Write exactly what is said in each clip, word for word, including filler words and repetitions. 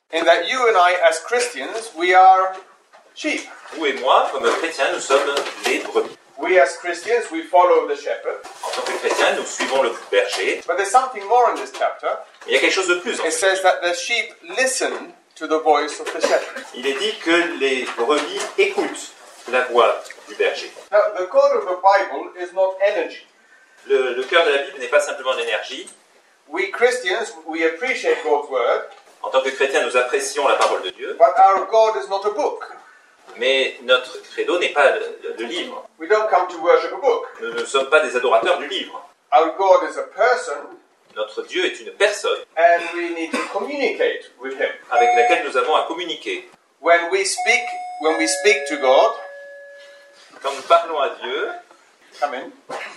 In that you and I, as Christians, we are sheep. Vous et moi, comme chrétiens, nous sommes les brebis. We as Christians, we follow the shepherd. En tant que chrétiens, nous suivons le berger. But there's something more in this chapter. Il y a quelque chose de plus. En It fait. says that the sheep listen to the voice of the shepherd. Il est dit que les brebis écoutent la voix du berger. Now, the core of the Bible is not energy. Le, le cœur de la Bible n'est pas simplement l'énergie. We Christians, we appreciate God's word, En tant que chrétiens, nous apprécions la parole de Dieu, but our God is not a book. mais notre credo n'est pas le, le livre. We don't come to worship a book. Nous ne sommes pas des adorateurs du livre. Our God is a person, Notre Dieu est une personne and we need to communicate with Him. avec laquelle nous avons à communiquer. When we speak, when we speak to God, Quand nous parlons à Dieu, come in.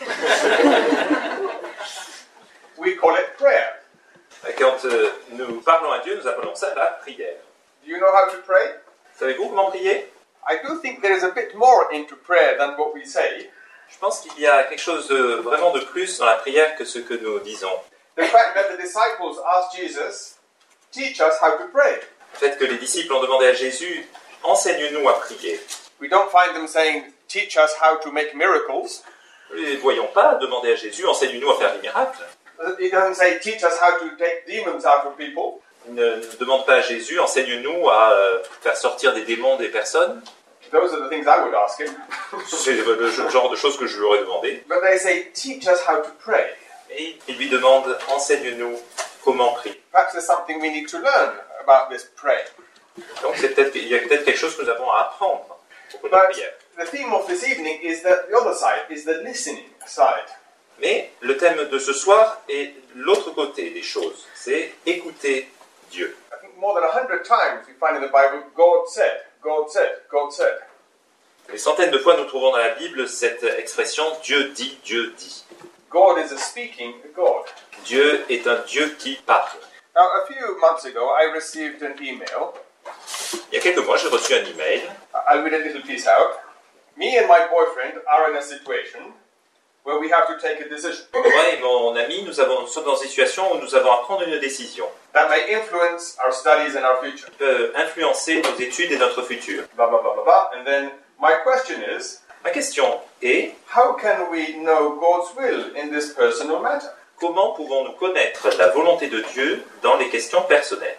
We call it prayer. quand euh, nous parlons à Dieu, nous appelons ça la prière. Do you know how to pray? Savez-vous comment prier? I do think there is a bit more into prayer than what we say. Je pense qu'il y a quelque chose de, vraiment de plus dans la prière que ce que nous disons. The fact that the disciples asked Jesus, teach us how to pray. Le fait que les disciples ont demandé à Jésus, enseigne-nous à prier. We don't find them saying, teach us how to make miracles. Nous ne les voyons pas demander à Jésus, enseigne-nous à faire des miracles. He doesn't say, teach us how to take demons out of people. Il ne, ne demande pas à Jésus, enseigne-nous à euh, faire sortir des démons des personnes. Those are the things I would ask him. C'est le genre de choses que je lui aurais demandé. But they say, teach us how to pray. Et il lui demande, enseigne-nous comment prier. Perhaps there's something we need to learn about this prayer. Donc c'est peut-être, il y a peut-être quelque chose que nous avons à apprendre au cours de la But prière. the theme of this evening is that the other side, is the listening side. Mais le thème de ce soir est l'autre côté des choses. C'est écouter Dieu. I think more than a hundred times we find in the Bible, God said, God said, God said. Des centaines de fois nous trouvons dans la Bible cette expression Dieu dit, Dieu dit. God is a speaking God. Dieu est un Dieu qui parle. Now, a few months ago, I received an email. Il y a quelques mois, j'ai reçu un email. I'll read a little piece out. Me and my boyfriend are in a situation where we have to take a decision Moi et mon ami, nous, avons, nous sommes dans une situation où nous avons à prendre une décision that may influence our studies and our future. qui peut influencer nos études et notre futur. Blah, blah, blah, blah, blah. And then my question is, Ma question est, how can we know God's will in this personal matter? comment pouvons-nous connaître la volonté de Dieu dans les questions personnelles?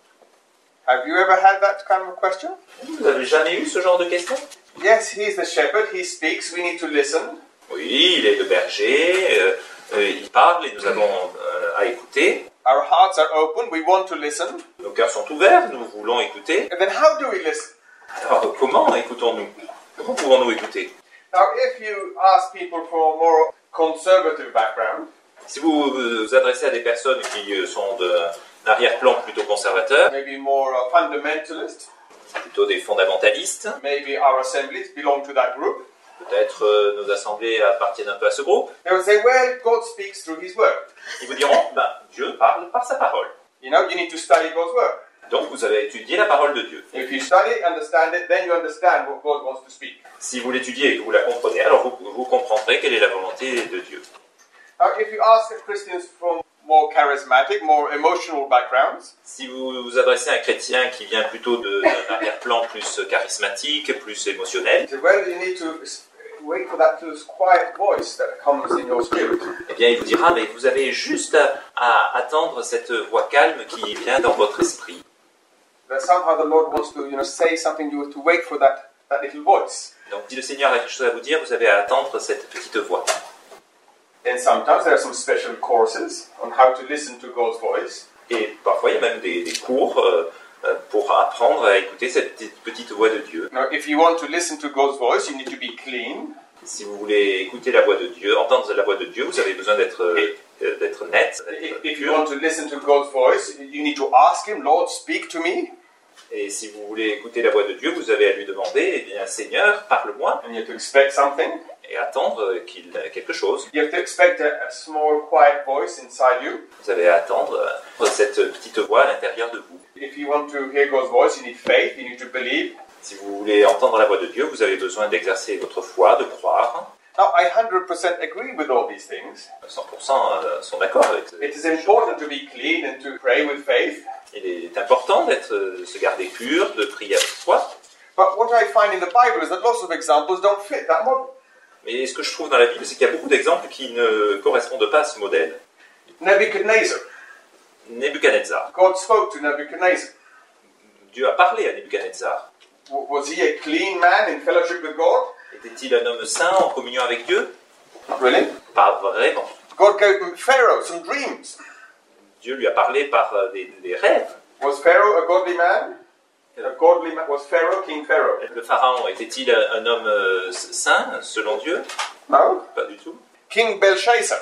Have you ever had that kind of question? Vous n'avez jamais eu ce genre de questions? Yes, he's the shepherd, he speaks, we need to listen. Oui, il est le berger, euh, euh, il parle et nous avons euh, à écouter. Our hearts are open, we want to listen. Nos cœurs sont ouverts, nous voulons écouter. And then how do we listen? Alors, comment écoutons-nous? Comment pouvons-nous écouter? Now, if you ask people from a more conservative background, Si vous vous adressez à des personnes qui euh, sont d'un arrière-plan plutôt conservateur, maybe more uh, fundamentalist, plutôt des fondamentalistes, maybe our assemblies belong to that group, peut-être euh, nos assemblées appartiennent un peu à ce groupe, they will say, well, God speaks through his word. ils vous diront, ben, Dieu parle par sa parole. You know, you need to study God's word. Donc vous avez étudié la parole de Dieu. If you study, understand it, then you understand what God wants to speak. Si vous l'étudiez et que vous la comprenez, alors vous, vous comprendrez quelle est la volonté de Dieu. Now, if you ask Christians from more charismatic, more emotional backgrounds, Si vous vous adressez à un chrétien qui vient plutôt de- d'un arrière-plan plus charismatique, plus émotionnel, they say, well, you need to s- wait for that quiet voice that comes in your spirit. eh bien il vous dira, mais vous avez juste à, à attendre cette voix calme qui vient dans votre esprit. That somehow the Lord wants to, you know, say something. You have to wait for that, that little voice. Donc si le Seigneur a quelque chose à vous dire, vous avez à attendre cette petite voix. And sometimes there are some special courses on how to listen to God's voice. Et parfois il y a même des, des cours euh, euh, pour apprendre à écouter cette petite, petite voix de Dieu. Now, if you want to listen to God's voice, you need to be clean. Si vous voulez écouter la voix de Dieu, entendre la voix de Dieu, vous avez besoin d'être euh, euh, d'être net, If, d'être if you pur. want to listen to God's voice, you need to ask Him, Lord, speak to me. Et si vous voulez écouter la voix de Dieu, vous avez à lui demander, eh bien Seigneur, parle-moi, And you have to expect something. et attendre qu'il ait quelque chose. You have to expect a, a small, quiet voice inside you. Vous avez à attendre euh, cette petite voix à l'intérieur de vous. If you want to hear God's voice, you need faith, you need to believe. Si vous voulez entendre la voix de Dieu, vous avez besoin d'exercer votre foi, de croire. Now, I one hundred percent agree with all these things. cent pour cent euh, sont d'accord avec It is important to be clean and to pray with faith. Il est important d'être, de se garder pur, de prier avec foi. But what I find in the Bible is that lots of examples don't fit that model. Mais ce que je trouve dans la Bible, c'est qu'il y a beaucoup d'exemples qui ne correspondent pas à ce modèle. Nebuchadnezzar. Nebuchadnezzar. God spoke to Nebuchadnezzar. Dieu a parlé à Nebuchadnezzar. W- Was he a clean man in fellowship with God? Était-il un homme saint en communion avec Dieu? Not really. Pas vraiment. God gave Pharaoh some dreams. Dieu lui a parlé par euh, des, des rêves. Was Pharaoh a godly man? A godly man. Was Pharaoh King Pharaoh? Le pharaon était-il un homme euh, saint selon Dieu? No. Pas du tout. King Belshazzar.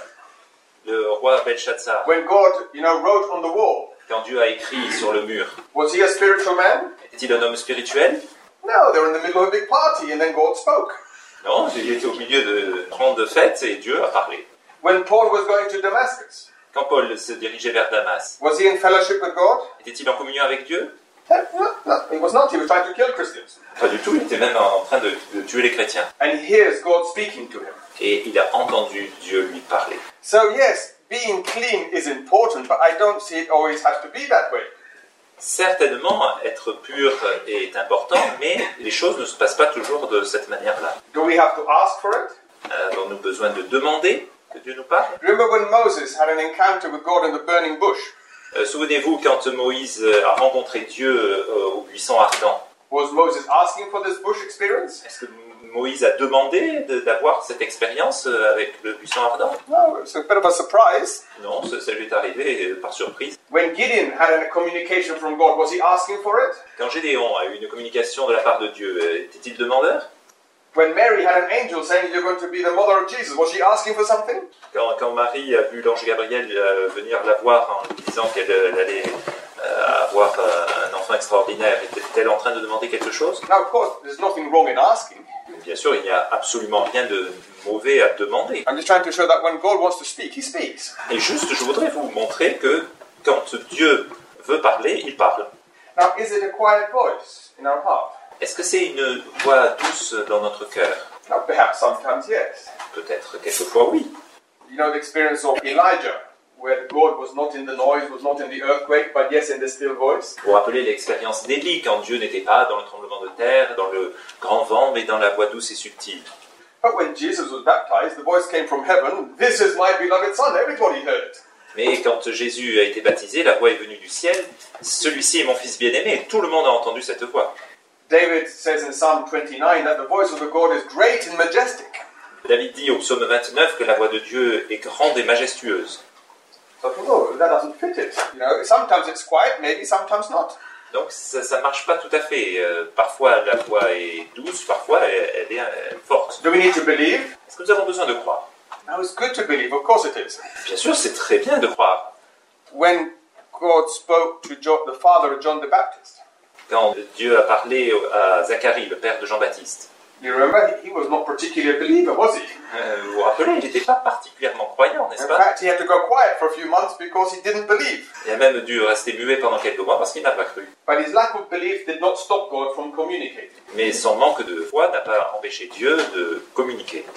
Le roi Belshazzar, When God, you know, wrote on the wall, quand Dieu a écrit sur le mur, was he a spiritual man? était-il un homme spirituel? No, they were in the middle of a big party and then God spoke. Non, il était au milieu de grandes fêtes et Dieu a parlé. When Paul was going to Damascus, Quand Paul se dirigeait vers Damas, was he in fellowship with God? était-il en communion avec Dieu? No, no, he was not. He was trying to kill Christians. Pas du tout, il était même en train de, de tuer les chrétiens. And he hears God speaking to him. Et il a entendu Dieu lui parler. So yes, being clean is important, but I don't see it always has to be that way. Certainement, être pur est important, mais les choses ne se passent pas toujours de cette manière-là. Do we have to ask for it? Avons-nous besoin de demander que Dieu nous parle? Remember when Moses had an encounter with God in the burning bush? Euh, Souvenez-vous quand Moïse a rencontré Dieu euh, au buisson ardent. Was Moses asking for this bush experience? Est-ce que Moïse a demandé de- d'avoir cette expérience euh, avec le buisson ardent? No, it's a bit of a surprise. Non, ça, ça lui est arrivé euh, par surprise. When Gideon had a communication from God, was he asking for it? Quand Gédéon a eu une communication de la part de Dieu, euh, était-il demandeur? When Mary had an angel saying you're going to be the mother of Jesus, was she asking for something? Quand, quand Marie a vu l'ange Gabriel euh, venir la voir en lui disant qu'elle euh, elle allait euh, avoir euh, un enfant extraordinaire, était-elle en train de demander quelque chose? Now, of course, there's nothing wrong in asking. Bien sûr, il n'y a absolument rien de mauvais à demander. I'm just trying to show that when God wants to speak, he speaks. Et juste, je voudrais vous montrer que quand Dieu veut parler, il parle. Now, is it a quiet voice in our heart? Est-ce que c'est une voix douce dans notre cœur? Now, perhaps sometimes yes. Peut-être quelquefois oui. You know the experience of Elijah, where God was not in the noise, was not in the earthquake, but yes in the still voice. Vous rappelez l'expérience d'Élie, quand Dieu n'était pas dans le tremblement de terre, dans le grand vent, mais dans la voix douce et subtile. But when Jesus was baptized, the voice came from heaven, "This is my beloved son." Everybody heard it. Mais quand Jésus a été baptisé, la voix est venue du ciel. Celui-ci est mon fils bien-aimé. Tout le monde a entendu cette voix. David says in Psalm twenty-nine that the voice of the God is great and majestic. David dit au psaume vingt-neuf que la voix de Dieu est grande et majestueuse. So I think, oh, that doesn't fit it. You know, sometimes it's quiet, maybe sometimes not. Donc ça ne marche pas tout à fait. Euh, parfois la voix est douce, parfois elle, elle est euh, forte. Do we need to believe? Est-ce que nous avons besoin de croire? Now it's good to believe, of course it is. Bien sûr, c'est très bien de croire. When God spoke to John, the father of John the Baptist, Quand Dieu a parlé à Zacharie, le père de Jean-Baptiste, you remember he was not particularly a believer, was he? euh, vous vous rappelez, il n'était pas particulièrement croyant, n'est-ce In pas? fact, he had to go quiet for a few months because he didn't believe. Il a même dû rester muet pendant quelques mois parce qu'il n'a pas cru. But his lack of belief did not stop God from communicating. Mais son manque de foi n'a pas empêché Dieu de communiquer.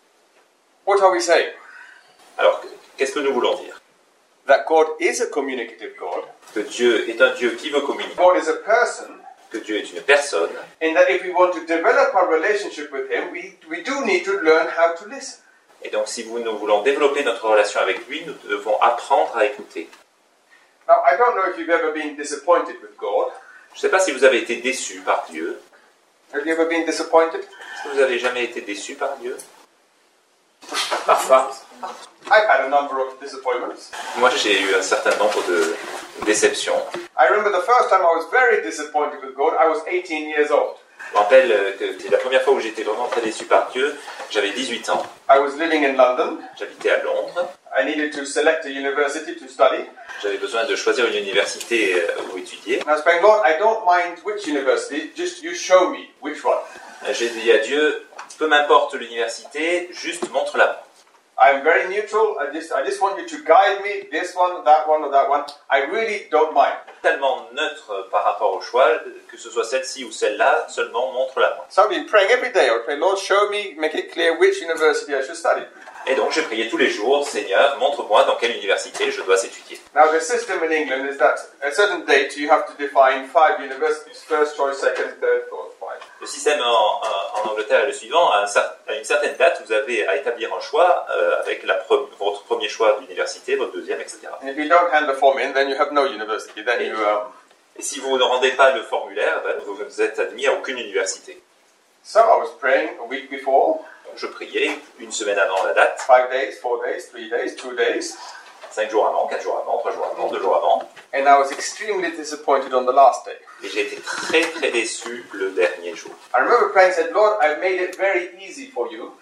What are we saying? Alors, qu'est-ce que nous voulons dire? That God is a communicative God. Que Dieu est un Dieu qui veut communiquer, God is a person, que Dieu est une personne, in that if we want to develop our relationship with Him, we, we do need to learn how to listen. et donc si vous, nous voulons développer notre relation avec lui, nous devons apprendre à écouter. Now, I don't know if you've ever been disappointed with God. Je ne sais pas si vous avez été déçu par Dieu. Have you ever been disappointed? Est-ce que vous avez jamais été déçu par Dieu? Parfois. I've had a number of disappointments. Moi, j'ai eu un certain nombre de déceptions. I remember the first time I was very disappointed with God, I was eighteen years old. Je me rappelle que c'est la première fois où j'étais vraiment très déçu par Dieu. J'avais dix-huit ans. I was living in London. J'habitais à Londres. I needed to select a university to study. J'avais besoin de choisir une université où étudier. And I was praying, Lord, I don't mind which university, just you show me which one. J'ai dit à Dieu, peu m'importe l'université, juste montre-la. I'm very neutral. I just, I just want you to guide me. This one, that one, or that one. I really don't mind. Tellement neutre par rapport au choix, que ce soit celle-ci ou celle-là, seulement montre-la. So I've been praying every day. I would pray, Lord, show me, make it clear which university I should study. Et donc, je priais tous les jours, Seigneur, montre-moi dans quelle université je dois étudier. Now, the system in England is that at a certain date you have to define five universities: first choice, second, third, fourth, five. Le système en, en, en Angleterre est le suivant. À, un, à une certaine date, vous avez à établir un choix euh, avec la pre, votre premier choix d'université, votre deuxième, et cetera. And if you don't hand the form in, then you have no university. Then Et, you. Um... et si vous ne rendez pas le formulaire, ben, vous êtes admis à aucune université. So I was praying a week before. Donc, je priais une semaine avant la date. Five days, four days, three days, two days. Cinq jours avant, quatre jours avant, trois jours avant, deux jours avant. And I was extremely disappointed on the last day. Et j'ai été très très déçu le dernier jour. I remember praying and said, Lord, I've made it very easy for you.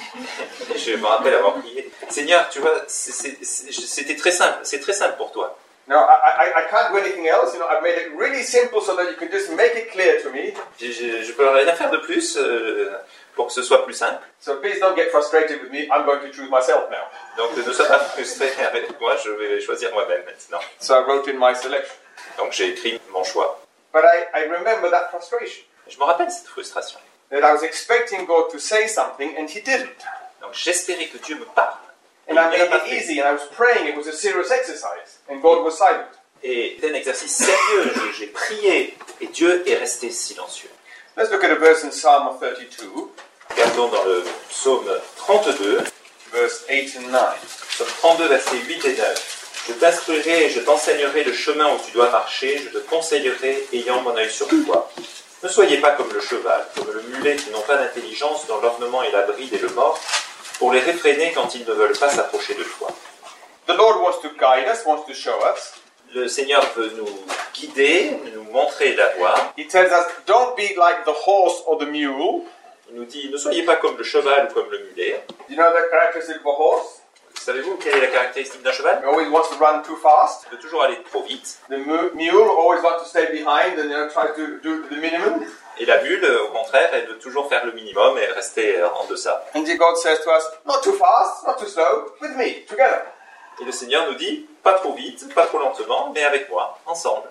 Et je me rappelle avoir prié, Seigneur, tu vois, c'est, c'est, c'est, c'était très simple, c'est très simple pour toi. No, I, I, I can't do anything else. You know, I've made it really simple so that you can just make it clear to me. Je, je, je peux rien faire de plus euh, pour que ce soit plus simple. So please don't get frustrated with me. I'm going to choose myself now. Donc ne sois pas frustré avec moi, je vais choisir moi-même maintenant. So I wrote in my selection. Donc j'ai écrit mon choix. But I, I remember that frustration. Je me rappelle cette frustration. That I was expecting God to say something and He didn't. Donc j'espérais que Dieu me parle. And I made it easy, and I was praying. It was a serious exercise, and God was silent. Et c'était un exercice sérieux. J'ai prié et Dieu est resté silencieux. Let's look at a verse in Psalm thirty-two. Regardons dans le psaume trente-deux, verse eight and nine. Psaume trente-deux, versets huit et neuf. Je t'instruirai et je t'enseignerai le chemin où tu dois marcher. Je te conseillerai ayant mon œil sur toi. Ne soyez pas comme le cheval, comme le mulet qui n'ont pas d'intelligence dans l'ornement et la bride et le mors, pour les réfréner quand ils ne veulent pas s'approcher de toi. The Lord wants to guide us, wants to show us. Le Seigneur veut nous guider, nous montrer la voie. He tells us, don't be like the horse or the mule. Il nous dit, ne soyez pas comme le cheval ou comme le mulet. You know the characteristic of a horse? Savez-vous quelle est la caractéristique d'un cheval? He always wants to run too fast. Il veut toujours aller trop vite. The mu- mule always wants to stay behind and you know, try to do the minimum. Et la mule, au contraire, elle veut toujours faire le minimum et rester en deçà. And God says to us, not too fast, not too slow, with me, together. Et le Seigneur nous dit, pas trop vite, pas trop lentement, mais avec moi, ensemble.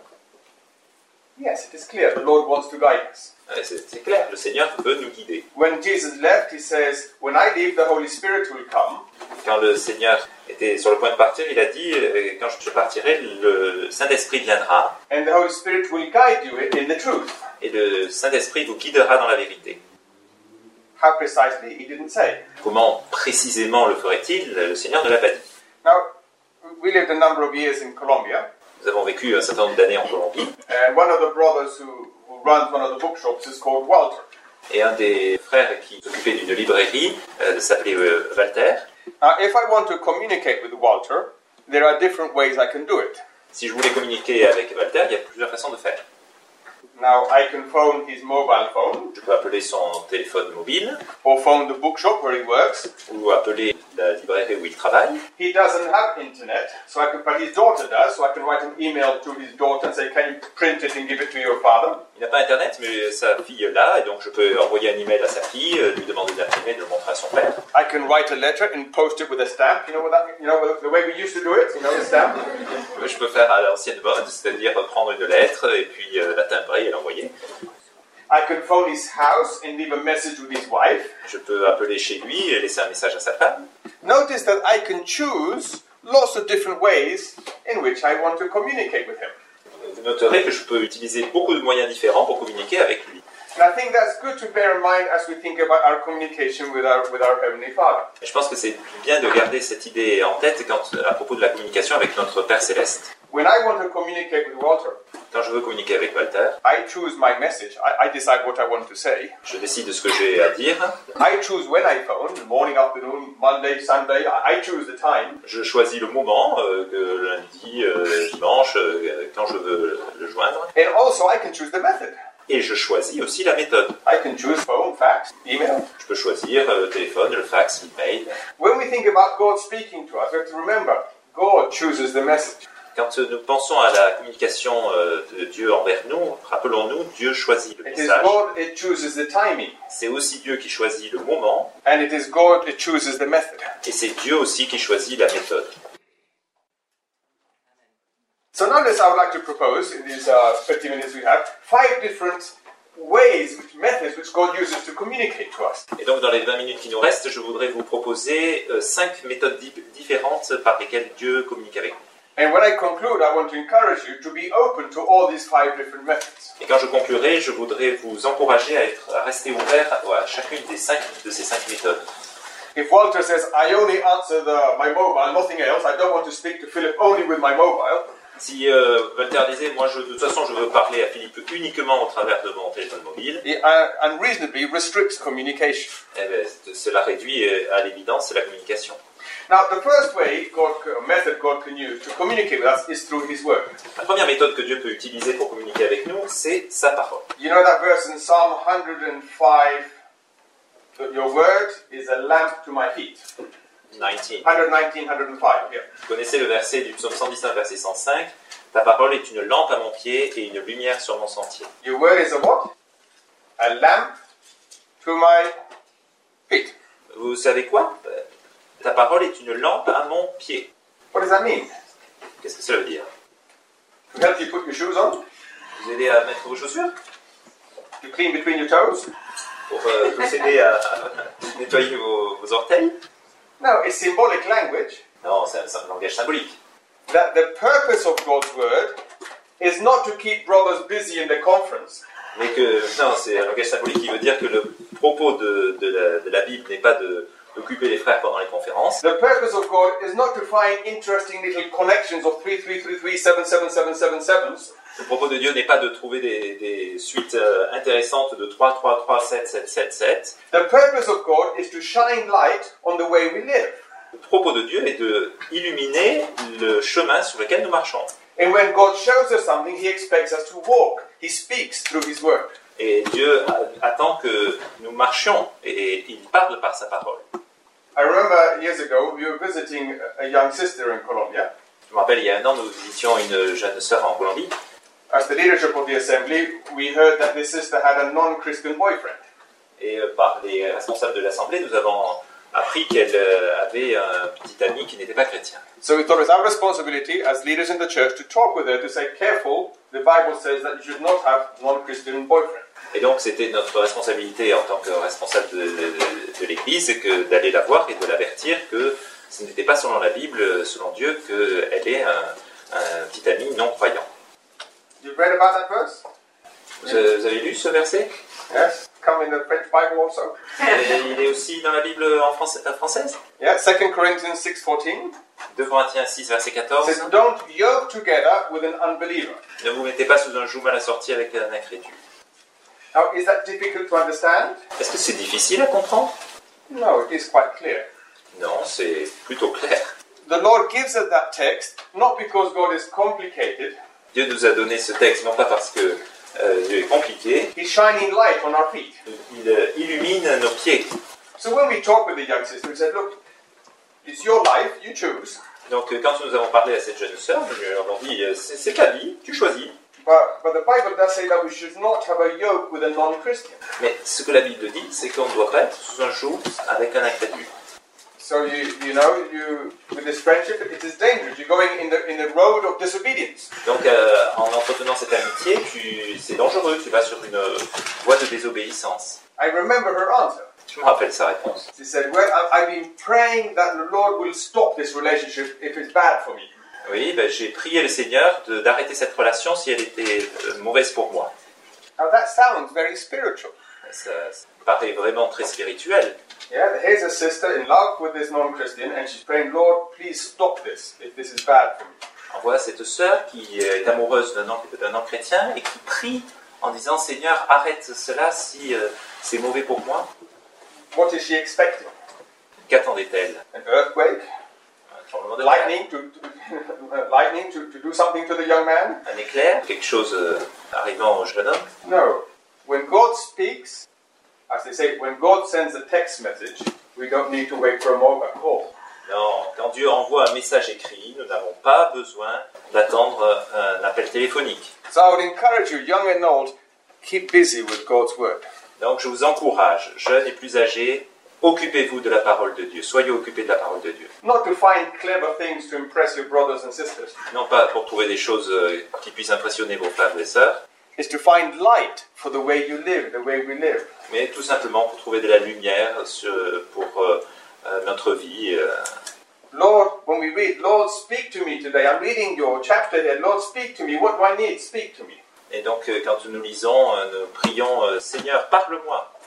Yes, it is clear. The Lord wants to guide us. C'est, c'est clair, le Seigneur veut nous guider. When Jesus left, he says, when I leave, the Holy Spirit will come. Quand le Seigneur était sur le point de partir, il a dit, quand je partirai, le Saint-Esprit viendra. And the Holy Spirit will guide you in the truth. Et le Saint-Esprit vous guidera dans la vérité. How precisely, he didn't say. Comment précisément le ferait-il? Le Seigneur ne l'a pas dit. Now, we lived a number of years in Colombia. Nous avons vécu un certain nombre d'années en Colombie. And one of the brothers who, who runs one of the bookshops is called Walter. Et un des frères qui s'occupait d'une librairie euh, s'appelait euh, Walter. Now, if I want to communicate with Walter, there are different ways I can do it. Si je voulais communiquer avec Walter, il y a plusieurs façons de faire. Now, I can phone his mobile phone, Je peux appeler son téléphone mobile, or phone the bookshop where he works. ou appeler la librairie où il travaille. He doesn't have internet, so I can, but his daughter does, so I can write an email to his daughter and say, can you print it and give it to your father? Il n'a pas internet, mais sa fille l'a, et donc je peux envoyer un email à sa fille, lui demander d'imprimer, de le montrer à son père. I can write a letter and post it with a stamp. You know what that, you know the way we used to do it. You know the stamp. Je peux faire à l'ancienne mode, c'est-à-dire prendre une lettre et puis euh, la timbrer et l'envoyer. I can phone his house and leave a message with his wife. Je peux appeler chez lui et laisser un message à sa femme. Notice that I can choose lots of different ways in which I want to communicate with him. Vous noterez que je peux utiliser beaucoup de moyens différents pour communiquer avec lui. And I think that's good to bear in mind as we think about our communication with our with our Heavenly Father. Et je pense que c'est bien de garder cette idée en tête quand, à propos de la communication avec notre Père Céleste. When I want to communicate with Walter, Quand je veux communiquer avec Walter, I choose my message. I, I decide what I want to say. je décide de ce que j'ai à dire. I choose when I phone, morning, afternoon, Monday, Sunday. I, I choose the time. Je choisis le moment, euh, que lundi, euh, dimanche, euh, quand je veux le joindre. And also I can choose the method. Et je choisis aussi la méthode. I can choose phone, fax, email. Je peux choisir euh, le téléphone, le fax, l'email. When we think about God speaking to us, we have to remember, God chooses the message. Quand nous pensons à la communication euh, de Dieu envers nous, rappelons-nous, Dieu choisit le It is message. God that chooses the timing. C'est aussi Dieu qui choisit le moment. And it is God that chooses the method. Et c'est Dieu aussi qui choisit la méthode. So now this I would like to propose, in these uh, thirty minutes we have, five different ways, which methods which God uses to communicate to us. Et donc dans les vingt minutes qui nous restent, je voudrais vous proposer euh, cinq méthodes di- différentes par lesquelles Dieu communique avec nous. And when I conclude, I want to encourage you to be open to all these five different methods. Et quand je conclurai, je voudrais vous encourager à, être, à rester ouvert à, à chacune des cinq, de ces cinq méthodes. If Walter says, I only answer the, my mobile, nothing else, I don't want to speak to Philip only with my mobile, Si euh, Walter disait, moi je, de toute façon je veux parler à Philippe uniquement au travers de mon téléphone mobile, it uh, unreasonably restricts communication. eh bien, cela réduit euh, à l'évidence la communication. Now, the first way, God, uh, method God can use to communicate with us is through His Word. La première méthode que Dieu peut utiliser pour communiquer avec nous, c'est sa parole. You know that verse in Psalm one hundred five, that your word is a lamp to my feet. dix-neuf. one nineteen, one oh five, yeah. Vous connaissez le verset du psaume cent dix-neuf, verset cent cinq. Ta parole est une lampe à mon pied et une lumière sur mon sentier. Your word is a what? A lamp to my feet. Vous savez quoi? Ta parole est une lampe à mon pied. What does that mean? Qu'est-ce que cela veut dire? To help you put your shoes on? Vous aider à mettre vos chaussures? To clean between your toes? Pour euh, vous aider à, à nettoyer vos, vos orteils? No, it's symbolic language. Non, c'est un, c'est un langage symbolique. That the purpose of God's word is not to keep brothers busy in their conference. Mais que, non, c'est un langage symbolique qui veut dire que le propos de, de, la, de la Bible n'est pas de, d'occuper les frères pendant les conférences. The purpose of God is not to find interesting little connections of three, three, three, three, seven, seven, seven, seven, sevens. Le propos de Dieu n'est pas de trouver des, des suites euh, intéressantes de trois, trois, trois, sept, sept, sept, sept. The purpose of God is to shine light on the way we live. Le propos de Dieu est de illuminer le chemin sur lequel nous marchons. And when God shows us something, He expects us to walk. He speaks through His word. Et Dieu attend que nous marchions et il parle par sa parole. I remember years ago, we were visiting a young sister in Colombia. Je me rappelle, il y a un an, nous visitions une jeune sœur en Colombie. As the leadership of the assembly, we heard that this sister had a non-Christian boyfriend. Et euh, par les responsables de l'Assemblée, nous avons appris qu'elle euh, avait un petit ami qui n'était pas chrétien. So we thought it was our responsibility as leaders in the church to talk with her, to say, careful, the Bible says that you should not have non-Christian boyfriend. Et donc, c'était notre responsabilité en tant que responsable de, de, de l'Église que d'aller la voir et de l'avertir que ce n'était pas selon la Bible, selon Dieu, qu'elle est un, un petit ami non-croyant. You've read about that verse? Vous, euh, vous avez lu ce verset? Yes. Come in the French Bible also. Et il est aussi dans la Bible en français, euh, française. Yeah, Second Corinthians six fourteen. deux Corinthiens six, verset quatorze. Says, don't yoke together with an unbeliever. Ne vous mettez pas sous un joug mal assorti avec un incrédule. Now, is that difficult to understand? Est-ce que c'est difficile à comprendre? No, it is quite clear. Non, c'est plutôt clair. The Lord gives us that text not because God is complicated. Dieu nous a donné ce texte, non pas parce que euh, Dieu est compliqué, He's shining light on our feet. il euh, illumine nos pieds. So when we talk with the young sister, we said, look, it's your life, you choose. Donc euh, quand nous avons parlé à cette jeune sœur, nous lui avons dit, euh, c'est, c'est ta vie, tu choisis. But, but the Bible does say that we should not have a yoke with a non-Christian. Mais ce que la Bible dit, c'est qu'on ne doit pas être sous un joug avec un incrédule. So you you know you with this friendship it is dangerous. You're going in the in the road of disobedience. Donc euh, en entretenant cette amitié, tu, c'est dangereux, tu vas sur une euh, voie de désobéissance. I remember her answer. Je me rappelle sa réponse. She said, "Well, I- I've been praying that the Lord will stop this relationship if it's bad for me." Oui, ben, j'ai prié le Seigneur de, d'arrêter cette relation si elle était euh, mauvaise pour moi. Now that sounds very spiritual. Ça, ça paraît vraiment très spirituel. Yeah, here's a sister in love with this non-Christian, and she's praying, "Lord, please stop this if this is bad for me." On voit cette sœur qui est amoureuse d'un non, d'un non-chrétien et qui prie en disant « Seigneur, arrête cela si euh, c'est mauvais pour moi. What is she expecting? » Qu'attendait-elle? An earthquake, Un tremblement de terre? lightning to, to lightning to, to do something to the young man? Un éclair? Quelque chose euh, arrivant au jeune homme? No. When God speaks, as they say, when God sends a text message, we don't need to wait for a, mo- a call. Non, quand Dieu envoie un message écrit, nous n'avons pas besoin d'attendre un appel téléphonique. So I would encourage you, young and old, keep busy with God's word. Donc je vous encourage, jeunes et plus âgés, occupez-vous de la parole de Dieu. Soyez occupés de la parole de Dieu. Not to find clever things to impress your brothers and sisters. Non pas pour trouver des choses euh, qui puissent impressionner vos frères et sœurs. is to find light for the way you live, the way we live. Mais tout simplement pour trouver de la lumière sur, pour euh, euh, notre vie. Euh. Lord, when we read, Lord, speak to me today. I'm reading your chapter here. Lord, speak to me. What do I need? Speak to me. Et donc, euh, quand nous lisons, euh, nous prions, euh, Seigneur, parle-moi.